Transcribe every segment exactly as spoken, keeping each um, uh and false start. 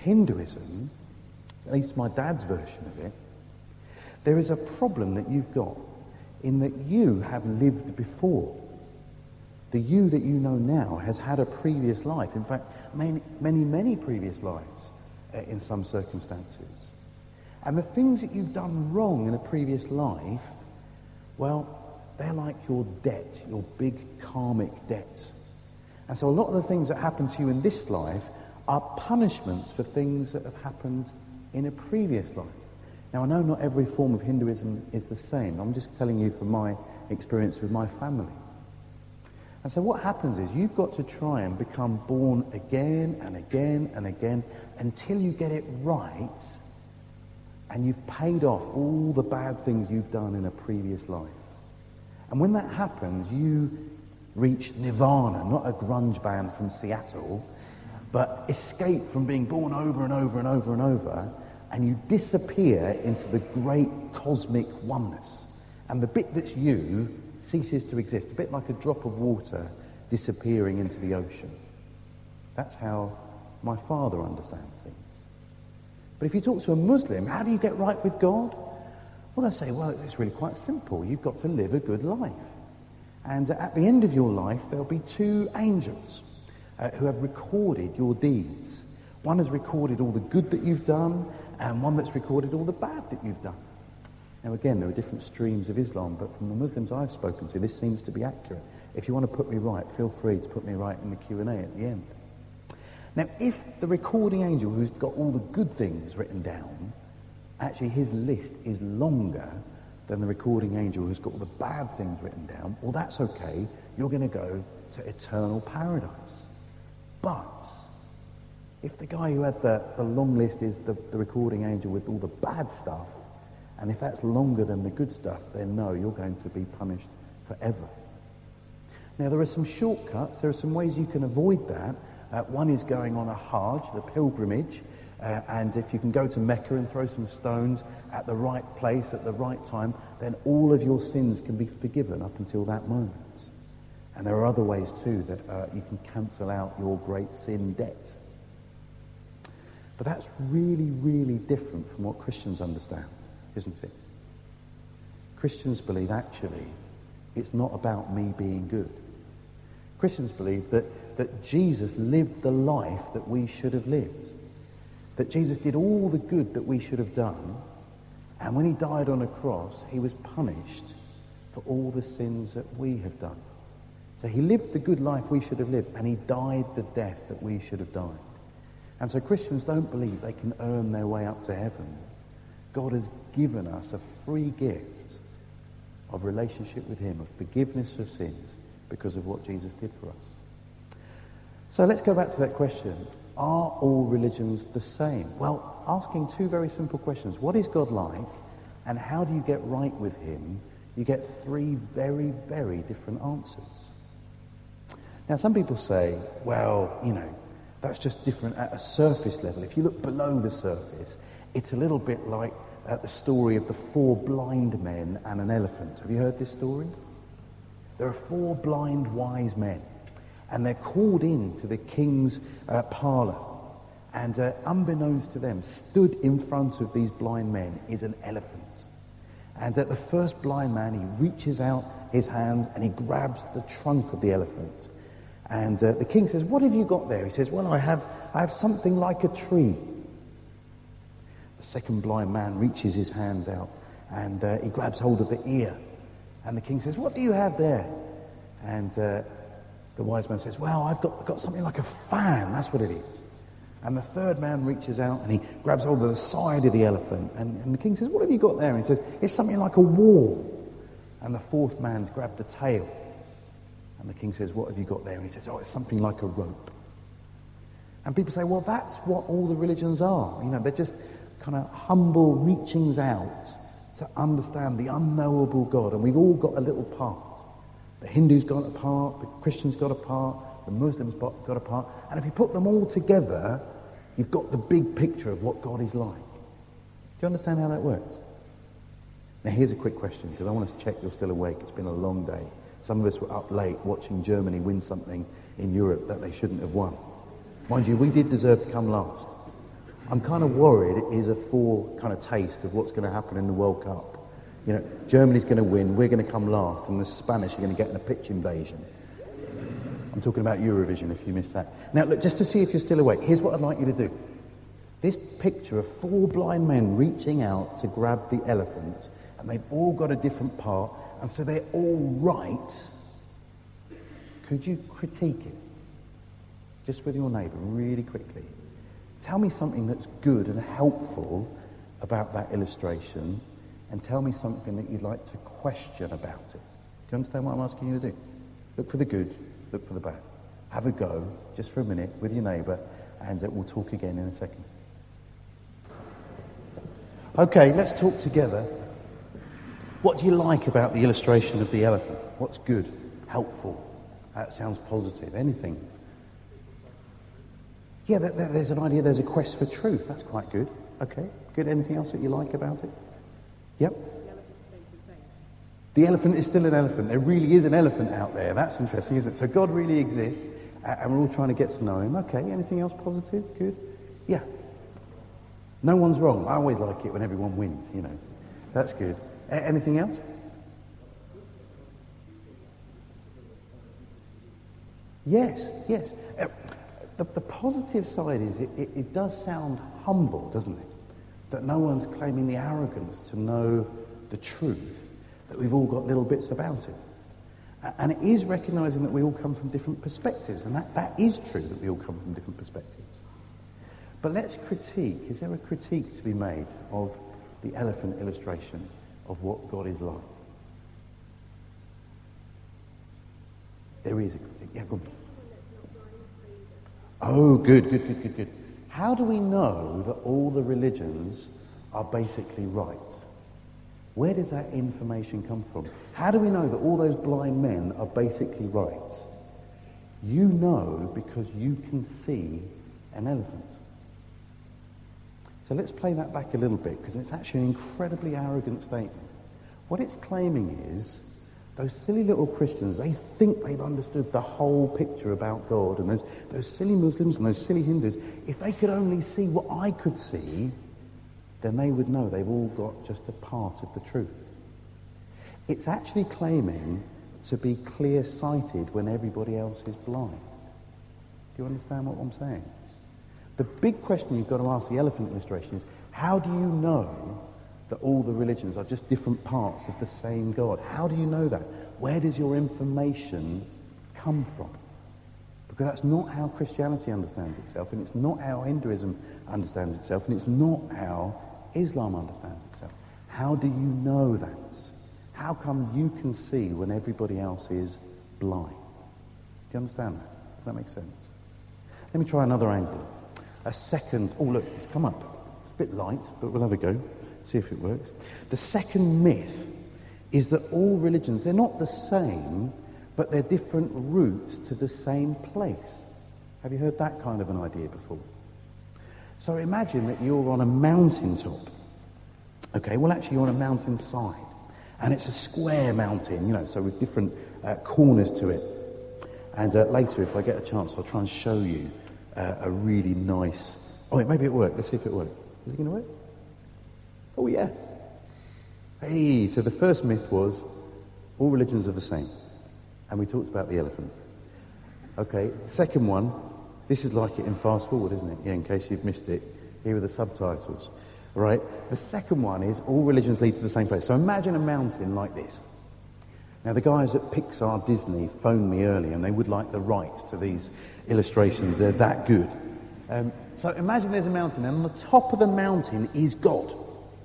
Hinduism, at least my dad's version of it, there is a problem that you've got in that you have lived before. The you that you know now has had a previous life. In fact, many, many, many previous lives uh, in some circumstances. And the things that you've done wrong in a previous life, well, they're like your debt, your big karmic debt. And so a lot of the things that happen to you in this life are punishments for things that have happened in a previous life. Now, I know not every form of Hinduism is the same. I'm just telling you from my experience with my family. And so what happens is you've got to try and become born again and again and again until you get it right and you've paid off all the bad things you've done in a previous life. And when that happens, you reach nirvana, not a grunge band from Seattle, but escape from being born over and over and over and over, and you disappear into the great cosmic oneness. And the bit that's you ceases to exist, a bit like a drop of water disappearing into the ocean. That's how my father understands things. But if you talk to a Muslim, how do you get right with God? Well, they say, well, it's really quite simple. You've got to live a good life. And at the end of your life, there'll be two angels uh, who have recorded your deeds. One has recorded all the good that you've done, and one that's recorded all the bad that you've done. Now, again, there are different streams of Islam, but from the Muslims I've spoken to, this seems to be accurate. If you want to put me right, feel free to put me right in the Q and A at the end. Now, if the recording angel who's got all the good things written down, actually his list is longer than the recording angel who's got all the bad things written down, well, that's okay. You're going to go to eternal paradise. But if the guy who had the, the long list is the, the recording angel with all the bad stuff, and if that's longer than the good stuff, then no, you're going to be punished forever. Now, there are some shortcuts. There are some ways you can avoid that. Uh, one is going on a Hajj, the pilgrimage, uh, and if you can go to Mecca and throw some stones at the right place at the right time, then all of your sins can be forgiven up until that moment. And there are other ways too that uh, you can cancel out your great sin debt. But that's really, really different from what Christians understand, isn't it? Christians believe actually it's not about me being good. Christians believe that, that Jesus lived the life that we should have lived. That Jesus did all the good that we should have done, and when he died on a cross, he was punished for all the sins that we have done. So he lived the good life we should have lived, and he died the death that we should have died. And so Christians don't believe they can earn their way up to heaven. God has given us a free gift of relationship with him, of forgiveness of sins, because of what Jesus did for us. So let's go back to that question. Are all religions the same? Well, asking two very simple questions. What is God like, and how do you get right with him? You get three very, very different answers. Now, some people say, well, you know, that's just different at a surface level. If you look below the surface, it's a little bit like uh, the story of the four blind men and an elephant. Have you heard this story? There are four blind wise men, and they're called in to the king's uh, parlour. And uh, unbeknownst to them, stood in front of these blind men is an elephant. And uh, the first blind man, he reaches out his hands and he grabs the trunk of the elephant. And uh, the king says, what have you got there? He says, well, I have, I have something like a tree. The second blind man reaches his hands out and uh, he grabs hold of the ear. And the king says, what do you have there? And uh, the wise man says, well, I've got, got something like a fan, that's what it is. And the third man reaches out and he grabs hold of the side of the elephant. And, and the king says, what have you got there? And he says, it's something like a wall. And the fourth man's grabbed the tail. And the king says, what have you got there? And he says, oh, it's something like a rope. And people say, well, that's what all the religions are. You know, they're just kind of humble reachings out to understand the unknowable God. And we've all got a little part. The Hindus got a part, the Christians got a part, the Muslims got a part. And if you put them all together, you've got the big picture of what God is like. Do you understand how that works? Now here's a quick question, because I want to check you're still awake. It's been a long day. Some of us were up late watching Germany win something in Europe that they shouldn't have won. Mind you, we did deserve to come last. I'm kind of worried it is a fore kind of taste of what's going to happen in the World Cup. You know, Germany's going to win, we're going to come last, and the Spanish are going to get in a pitch invasion. I'm talking about Eurovision, if you missed that. Now, look, just to see if you're still awake, here's what I'd like you to do. This picture of four blind men reaching out to grab the elephant, and they've all got a different part, and so they're all right. Could you critique it? Just with your neighbour, really quickly. Tell me something that's good and helpful about that illustration, and tell me something that you'd like to question about it. Do you understand what I'm asking you to do? Look for the good, look for the bad. Have a go, just for a minute, with your neighbour, and uh, we'll talk again in a second. Okay, let's talk together. What do you like about the illustration of the elephant? What's good, helpful? That sounds positive. Anything? Yeah, there, there, there's an idea, there's a quest for truth. That's quite good. Okay, good. Anything else that you like about it? Yep. The elephant is still an elephant. There really is an elephant out there. That's interesting, isn't it? So God really exists, and we're all trying to get to know him. Okay, anything else positive? Good? Yeah. No one's wrong. I always like it when everyone wins, you know. That's good. A- anything else? Yes, yes. Uh, the, the positive side is it, it, it does sound humble, doesn't it? That no one's claiming the arrogance to know the truth, that we've all got little bits about it. Uh, and it is recognizing that we all come from different perspectives, and that, that is true, that we all come from different perspectives. But let's critique. Is there a critique to be made of the elephant illustration of what God is like? There is a critique. Yeah, good. Oh, good, good, good, good, good. How do we know that all the religions are basically right? Where does that information come from? How do we know that all those blind men are basically right? You know because you can see an elephant. So let's play that back a little bit, because it's actually an incredibly arrogant statement. What it's claiming is, those silly little Christians, they think they've understood the whole picture about God, and those, those silly Muslims and those silly Hindus, if they could only see what I could see, then they would know they've all got just a part of the truth. It's actually claiming to be clear-sighted when everybody else is blind. Do you understand what I'm saying? The big question you've got to ask the elephant illustration is, how do you know that all the religions are just different parts of the same God? How do you know that? Where does your information come from? Because that's not how Christianity understands itself, and it's not how Hinduism understands itself, and it's not how Islam understands itself. How do you know that? How come you can see when everybody else is blind? Do you understand that? Does that make sense? Let me try another angle. A second, oh look, it's come up. It's a bit light, but we'll have a go. See if it works. The second myth is that all religions, they're not the same, but they're different routes to the same place. Have you heard that kind of an idea before? So imagine that you're on a mountaintop. Okay, well actually you're on a mountainside. And it's a square mountain, you know, so with different uh, corners to it. And uh, later, if I get a chance, I'll try and show you uh, a really nice... Oh, wait, maybe it worked. Let's see if it worked. Is it going to work? Oh, yeah. Hey, so the first myth was all religions are the same. And we talked about the elephant. Okay, second one, this is like it in Fast Forward, isn't it? Yeah, in case you've missed it. Here are the subtitles. Right? The second one is all religions lead to the same place. So imagine a mountain like this. Now, the guys at Pixar Disney phoned me earlier, and they would like the rights to these illustrations. They're that good. Um, so imagine there's a mountain, and on the top of the mountain is God.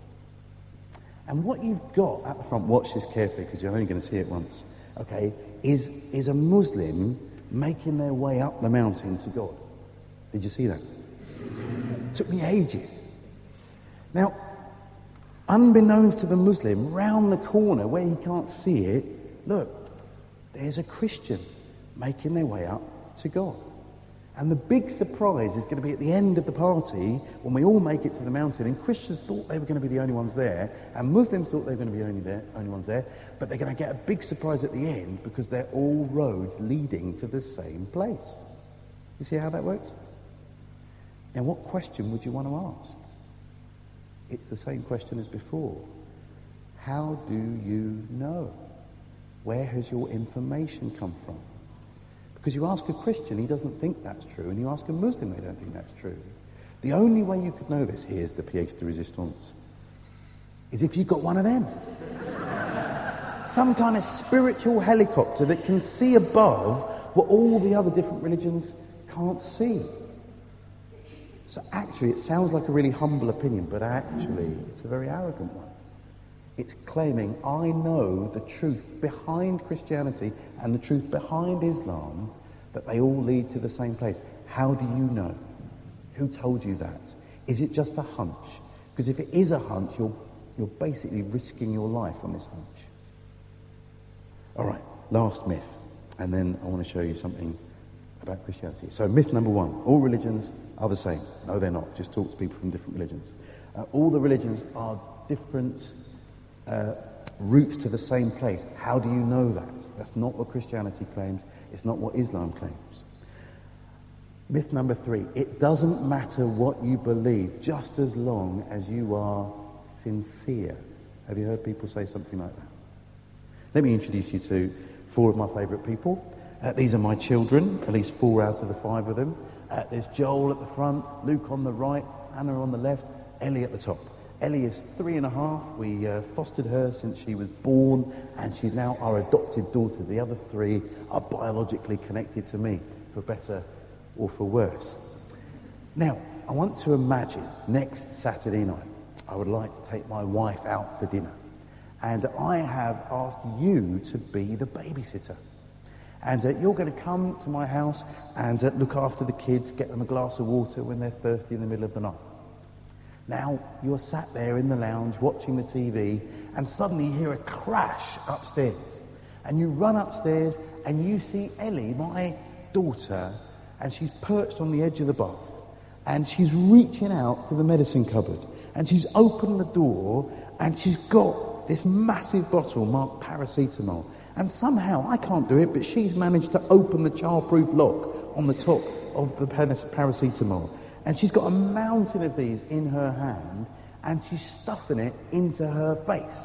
And what you've got at the front, watch this carefully because you're only going to see it once, okay, is, is a Muslim making their way up the mountain to God. Did you see that? It took me ages. Now, unbeknownst to the Muslim, round the corner where he can't see it, look, there's a Christian making their way up to God. And the big surprise is going to be at the end of the party when we all make it to the mountain, and Christians thought they were going to be the only ones there, and Muslims thought they were going to be the only, there, only ones there, but they're going to get a big surprise at the end because they're all roads leading to the same place. You see how that works? Now, what question would you want to ask? It's the same question as before. How do you know? Where has your information come from? Because you ask a Christian, he doesn't think that's true, and you ask a Muslim, they don't think that's true. The only way you could know this, here's the pièce de résistance, is if you've got one of them. Some kind of spiritual helicopter that can see above what all the other different religions can't see. So actually, it sounds like a really humble opinion, but actually, it's a very arrogant one. It's claiming, I know the truth behind Christianity and the truth behind Islam, that they all lead to the same place. How do you know? Who told you that? Is it just a hunch? Because if it is a hunch, you're, you're basically risking your life on this hunch. All right, last myth, and then I want to show you something about Christianity. So myth number one, all religions are the same. No, they're not. Just talk to people from different religions. Uh, all the religions are different uh, routes to the same place. How do you know that? That's not what Christianity claims. It's not what Islam claims. Myth number three, it doesn't matter what you believe, just as long as you are sincere. Have you heard people say something like that? Let me introduce you to four of my favourite people. Uh, these are my children, at least four out of the five of them. Uh, there's Joel at the front, Luke on the right, Anna on the left, Ellie at the top. Ellie is three and a half. We uh, fostered her since she was born, and she's now our adopted daughter. The other three are biologically connected to me, for better or for worse. Now, I want to imagine next Saturday night, I would like to take my wife out for dinner. And I have asked you to be the babysitter. And uh, you're going to come to my house and uh, look after the kids, get them a glass of water when they're thirsty in the middle of the night. Now, you're sat there in the lounge watching the T V, and suddenly you hear a crash upstairs. And you run upstairs and you see Ellie, my daughter, and she's perched on the edge of the bath. And she's reaching out to the medicine cupboard. And she's opened the door and she's got this massive bottle marked paracetamol. And somehow, I can't do it, but she's managed to open the childproof lock on the top of the paracetamol. And she's got a mountain of these in her hand, and she's stuffing it into her face.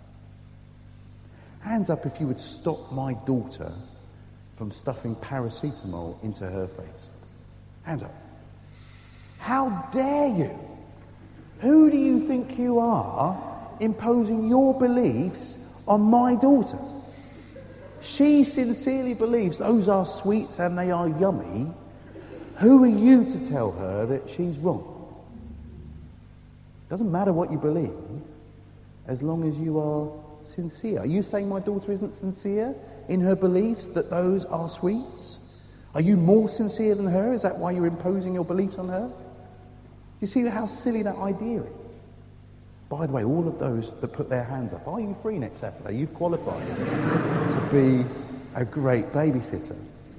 Hands up if you would stop my daughter from stuffing paracetamol into her face. Hands up. How dare you? Who do you think you are imposing your beliefs on my daughter? She sincerely believes those are sweets and they are yummy. Who are you to tell her that she's wrong? Doesn't matter what you believe, as long as you are sincere. Are you saying my daughter isn't sincere in her beliefs that those are sweets? Are you more sincere than her? Is that why you're imposing your beliefs on her? Do you see how silly that idea is? By the way, all of those that put their hands up, are you free next Saturday? You've qualified to be a great babysitter.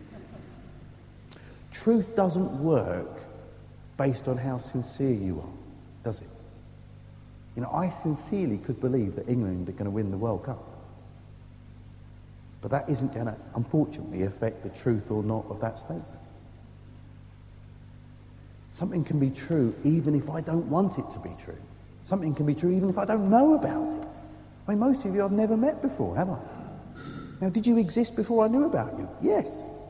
Truth doesn't work based on how sincere you are, does it? You know, I sincerely could believe that England are going to win the World Cup. But that isn't going to, unfortunately, affect the truth or not of that statement. Something can be true even if I don't want it to be true. Something can be true even if I don't know about it. I mean, most of you I've never met before, have I? Now, did you exist before I knew about you? Yes.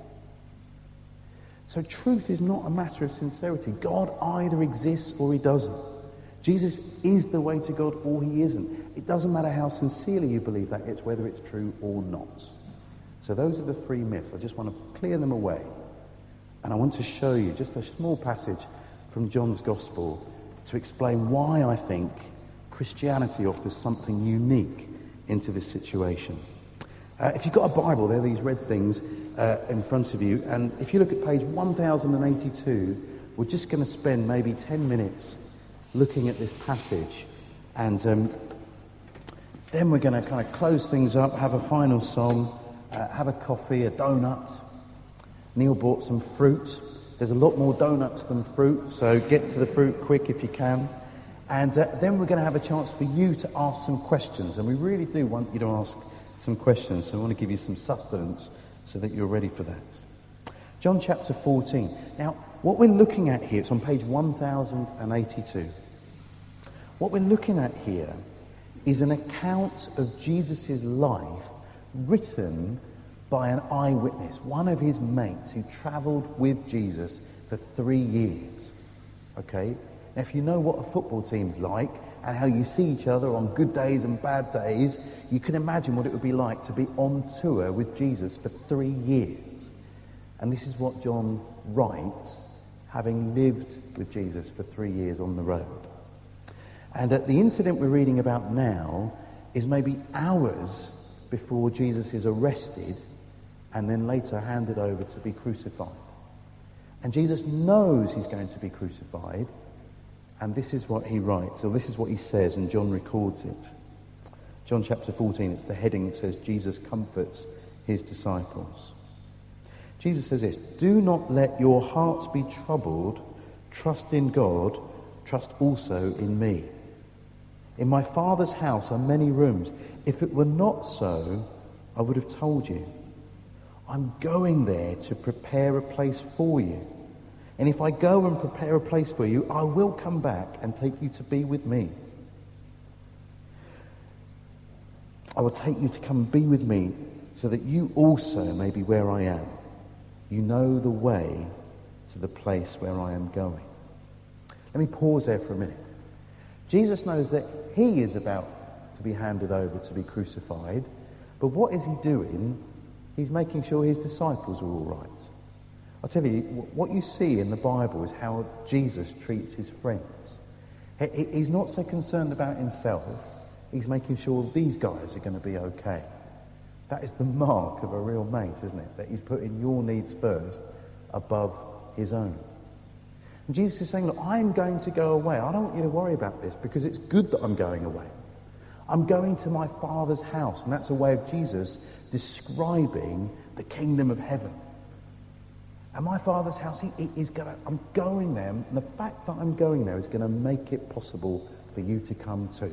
So truth is not a matter of sincerity. God either exists or he doesn't. Jesus is the way to God or he isn't. It doesn't matter how sincerely you believe that, it's whether it's true or not. So those are the three myths. I just want to clear them away. And I want to show you just a small passage from John's Gospel to explain why I think Christianity offers something unique into this situation. Uh, if you've got a Bible, there are these red things uh, in front of you, and if you look at page one thousand eighty-two, we're just going to spend maybe ten minutes looking at this passage, and um, then we're going to kind of close things up, have a final song, uh, have a coffee, a donut. Neil bought some fruit. There's a lot more donuts than fruit, so get to the fruit quick if you can. And uh, then we're going to have a chance for you to ask some questions, and we really do want you to ask some questions, so I want to give you some sustenance so that you're ready for that. John chapter fourteen. Now, what we're looking at here, it's on page one thousand eighty-two. What we're looking at here is an account of Jesus' life written by an eyewitness, one of his mates who travelled with Jesus for three years. Okay? Now, if you know what a football team's like and how you see each other on good days and bad days, you can imagine what it would be like to be on tour with Jesus for three years. And this is what John writes, having lived with Jesus for three years on the road. And that the incident we're reading about now is maybe hours before Jesus is arrested and then later handed over to be crucified. And Jesus knows he's going to be crucified, and this is what he writes, or this is what he says, and John records it. John chapter fourteen, it's the heading, it says, Jesus comforts his disciples. Jesus says this, "Do not let your hearts be troubled. Trust in God. Trust also in me. In my Father's house are many rooms. If it were not so, I would have told you. I'm going there to prepare a place for you. And if I go and prepare a place for you, I will come back and take you to be with me. I will take you to come and be with me so that you also may be where I am. You know the way to the place where I am going." Let me pause there for a minute. Jesus knows that he is about to be handed over to be crucified, but what is he doing? He's making sure his disciples are all right. I'll tell you, what you see in the Bible is how Jesus treats his friends. He's not so concerned about himself. He's making sure these guys are going to be okay. That is the mark of a real mate, isn't it? That he's putting your needs first above his own. And Jesus is saying, look, I'm going to go away. I don't want you to worry about this because it's good that I'm going away. I'm going to my Father's house. And that's a way of Jesus describing the kingdom of heaven. And my Father's house, he, he is going to, I'm going there. And the fact that I'm going there is going to make it possible for you to come too.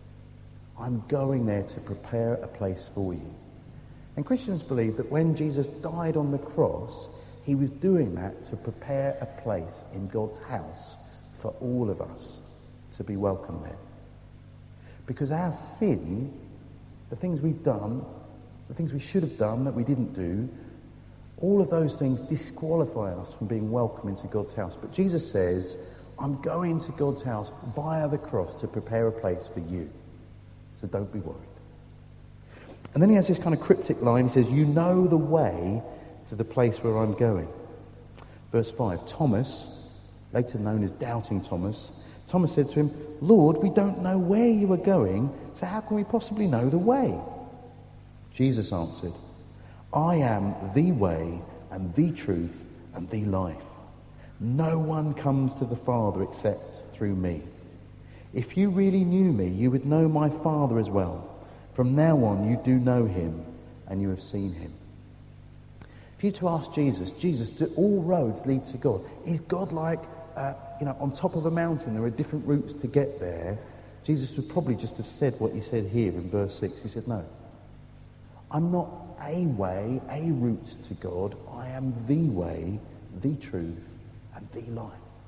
I'm going there to prepare a place for you. And Christians believe that when Jesus died on the cross, he was doing that to prepare a place in God's house for all of us to be welcome there. Because our sin, the things we've done, the things we should have done that we didn't do, all of those things disqualify us from being welcome into God's house. But Jesus says, I'm going to God's house via the cross to prepare a place for you. So don't be worried. And then he has this kind of cryptic line. He says, you know the way to the place where I'm going. Verse five, Thomas, later known as Doubting Thomas, Thomas said to him, Lord, we don't know where you are going, so how can we possibly know the way? Jesus answered, I am the way and the truth and the life. No one comes to the Father except through me. If you really knew me, you would know my Father as well. From now on, you do know him and you have seen him. If you were to ask Jesus, Jesus, do all roads lead to God? Is God like, uh, you know, on top of a mountain, there are different routes to get there? Jesus would probably just have said what he said here in verse six. He said, no, I'm not a way, a route to God. I am the way, the truth, and the life.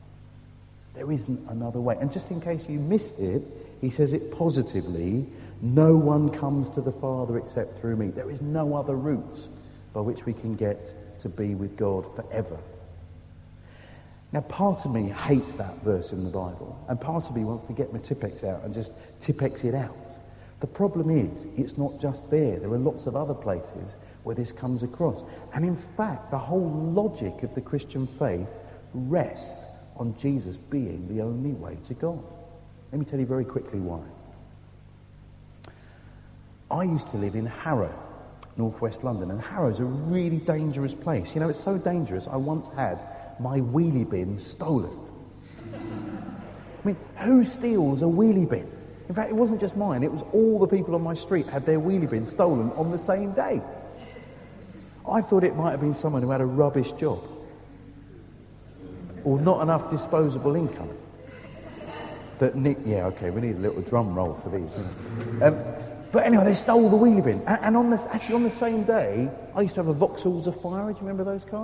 There isn't another way. And just in case you missed it, he says it positively. No one comes to the Father except through me. There is no other route by which we can get to be with God forever. Now, part of me hates that verse in the Bible, and part of me wants to get my Tipp-Ex out and just Tipp-Ex it out. The problem is, it's not just there. There are lots of other places where this comes across. And in fact, the whole logic of the Christian faith rests on Jesus being the only way to God. Let me tell you very quickly why. I used to live in Harrow, northwest London, and Harrow's a really dangerous place. You know, it's so dangerous, I once had my wheelie bin stolen. I mean, who steals a wheelie bin? In fact, it wasn't just mine, it was all the people on my street had their wheelie bin stolen on the same day. I thought it might have been someone who had a rubbish job or not enough disposable income. But Nick, yeah, okay, we need a little drum roll for these. Um, but anyway, they stole the wheelie bin. And, and on this, actually on the same day, I used to have a Vauxhall Zafira, do you remember those cars?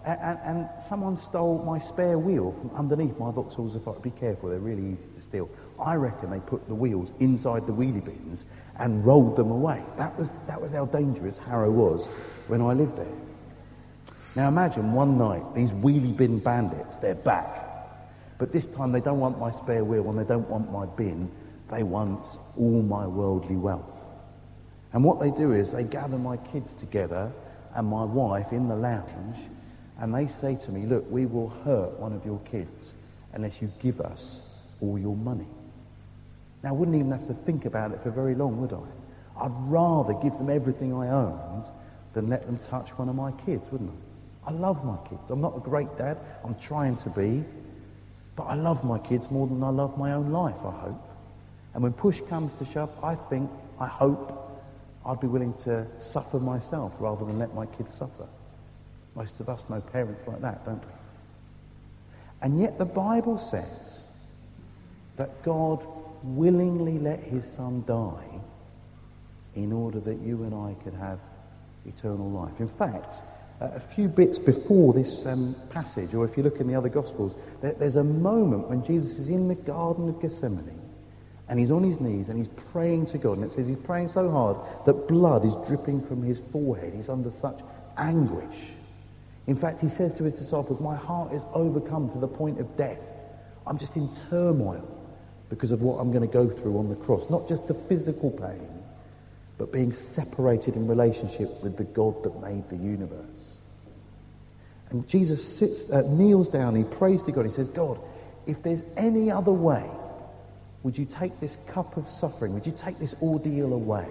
And, and, and someone stole my spare wheel from underneath my Vauxhall Zafira. Be careful, they're really easy to steal. I reckon they put the wheels inside the wheelie bins and rolled them away. That was, that was how dangerous Harrow was when I lived there. Now imagine one night, these wheelie bin bandits, they're back. But this time they don't want my spare wheel and they don't want my bin. They want all my worldly wealth. And what they do is they gather my kids together and my wife in the lounge, and they say to me, look, we will hurt one of your kids unless you give us all your money. Now, I wouldn't even have to think about it for very long, would I? I'd rather give them everything I owned than let them touch one of my kids, wouldn't I? I love my kids. I'm not a great dad. I'm trying to be. But I love my kids more than I love my own life, I hope. And when push comes to shove, I think, I hope, I'd be willing to suffer myself rather than let my kids suffer. Most of us know parents like that, don't we? And yet the Bible says that God willingly let his son die in order that you and I could have eternal life. In fact, uh, a few bits before this um, passage, or if you look in the other Gospels, there, there's a moment when Jesus is in the Garden of Gethsemane and he's on his knees and he's praying to God, and it says he's praying so hard that blood is dripping from his forehead. He's under such anguish. In fact, he says to his disciples, my heart is overcome to the point of death. I'm just in turmoil because of what I'm going to go through on the cross. Not just the physical pain, but being separated in relationship with the God that made the universe. And Jesus sits, uh, kneels down, he prays to God, he says, God, if there's any other way, would you take this cup of suffering, would you take this ordeal away?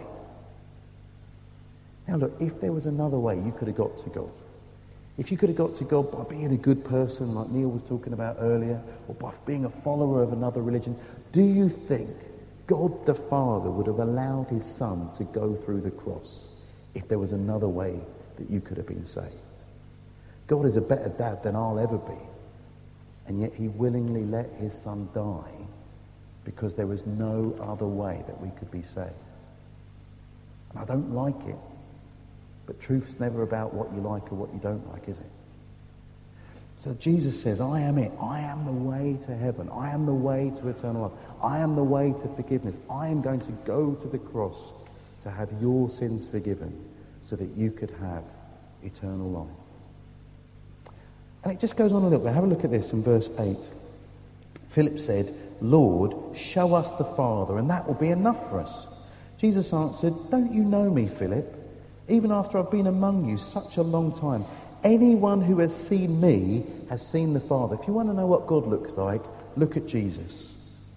Now look, if there was another way you could have got to God, if you could have got to God by being a good person, like Neil was talking about earlier, or by being a follower of another religion, do you think God the Father would have allowed his Son to go through the cross if there was another way that you could have been saved? God is a better dad than I'll ever be, and yet he willingly let his Son die because there was no other way that we could be saved. And I don't like it. But truth's never about what you like or what you don't like, is it? So Jesus says, I am it. I am the way to heaven. I am the way to eternal life. I am the way to forgiveness. I am going to go to the cross to have your sins forgiven so that you could have eternal life. And it just goes on a little bit. Have a look at this in verse eight. Philip said, Lord, show us the Father, and that will be enough for us. Jesus answered, don't you know me, Philip? Even after I've been among you such a long time, anyone who has seen me has seen the Father. If you want to know what God looks like, look at Jesus.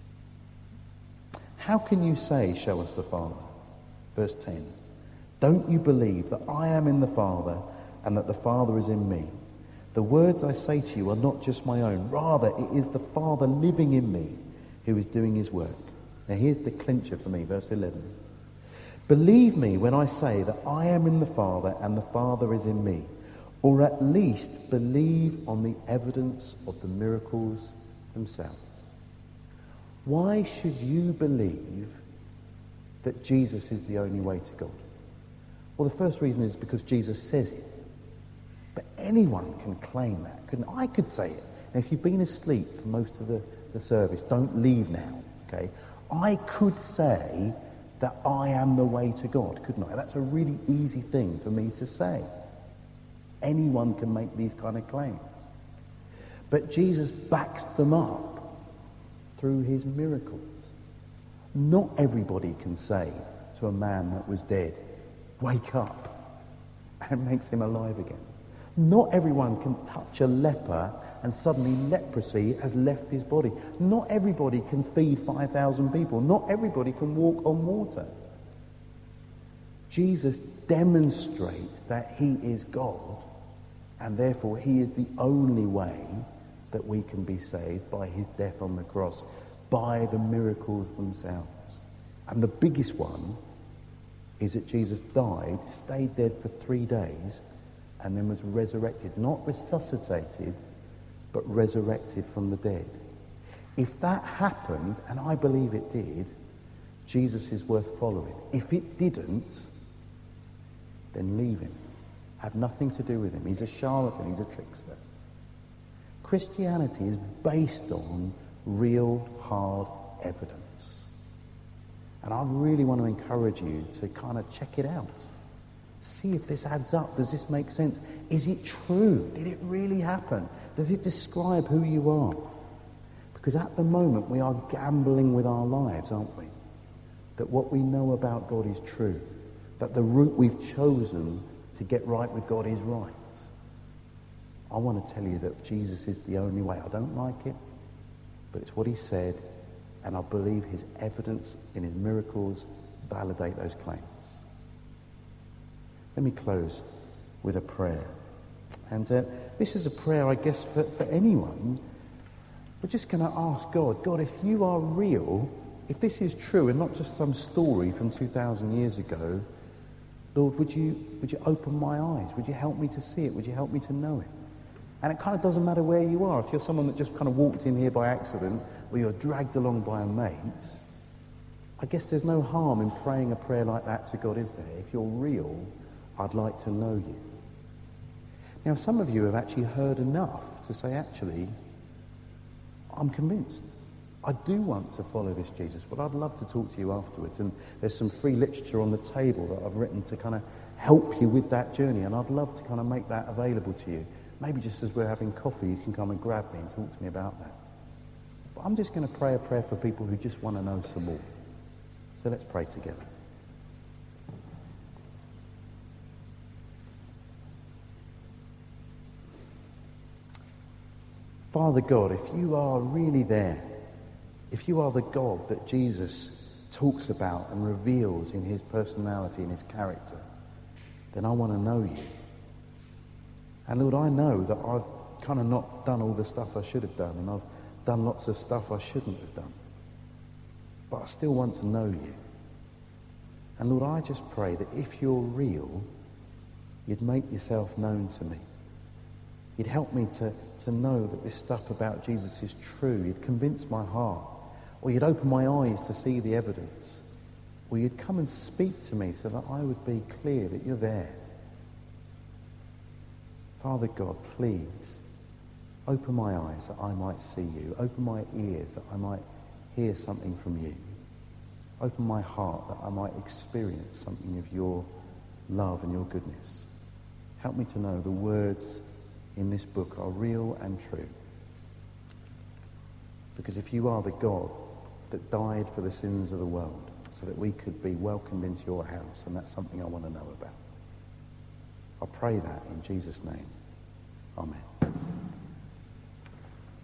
How can you say, show us the Father? Verse ten. Don't you believe that I am in the Father and that the Father is in me? The words I say to you are not just my own. Rather, it is the Father living in me who is doing his work. Now here's the clincher for me, verse eleven. Believe me when I say that I am in the Father and the Father is in me, or at least believe on the evidence of the miracles themselves. Why should you believe that Jesus is the only way to God? Well, the first reason is because Jesus says it. But anyone can claim that, couldn't I? I could say it. And if you've been asleep for most of the, the service, don't leave now, okay? I could say that I am the way to God, couldn't I? That's a really easy thing for me to say. Anyone can make these kind of claims. But Jesus backs them up through his miracles. Not everybody can say to a man that was dead, wake up, and makes him alive again. Not everyone can touch a leper and suddenly leprosy has left his body. Not everybody can feed five thousand people. Not everybody can walk on water. Jesus demonstrates that he is God, and therefore he is the only way that we can be saved by his death on the cross, by the miracles themselves. And the biggest one is that Jesus died, stayed dead for three days, and then was resurrected. Not resuscitated, but resurrected from the dead. If that happened, and I believe it did, Jesus is worth following. If it didn't, then leave him. Have nothing to do with him. He's a charlatan. He's a trickster. Christianity is based on real, hard evidence. And I really want to encourage you to kind of check it out. See if this adds up. Does this make sense? Is it true? Did it really happen? Does it describe who you are? Because at the moment we are gambling with our lives, aren't we? That what we know about God is true. That the route we've chosen to get right with God is right. I want to tell you that Jesus is the only way. I don't like it, but it's what he said, and I believe his evidence in his miracles validate those claims. Let me close with a prayer. And uh, this is a prayer, I guess, for, for anyone. We're just going to ask God, God, if you are real, if this is true and not just some story from two thousand years ago, Lord, would you, would you open my eyes? Would you help me to see it? Would you help me to know it? And it kind of doesn't matter where you are. If you're someone that just kind of walked in here by accident, or you're dragged along by a mate, I guess there's no harm in praying a prayer like that to God, is there? If you're real, I'd like to know you. Now, some of you have actually heard enough to say, actually, I'm convinced. I do want to follow this Jesus, but I'd love to talk to you afterwards. And there's some free literature on the table that I've written to kind of help you with that journey, and I'd love to kind of make that available to you. Maybe just as we're having coffee, you can come and grab me and talk to me about that. But I'm just going to pray a prayer for people who just want to know some more. So let's pray together. Father God, if you are really there, if you are the God that Jesus talks about and reveals in his personality and his character, then I want to know you. And Lord, I know that I've kind of not done all the stuff I should have done, and I've done lots of stuff I shouldn't have done. But I still want to know you. And Lord, I just pray that if you're real, you'd make yourself known to me. You'd help me to, to know that this stuff about Jesus is true. You'd convince my heart. Or you'd open my eyes to see the evidence. Or you'd come and speak to me so that I would be clear that you're there. Father God, please, open my eyes that I might see you. Open my ears that I might hear something from you. Open my heart that I might experience something of your love and your goodness. Help me to know the words in this book are real and true. Because if you are the God that died for the sins of the world so that we could be welcomed into your house, and that's something I want to know about. I pray that in Jesus' name. Amen.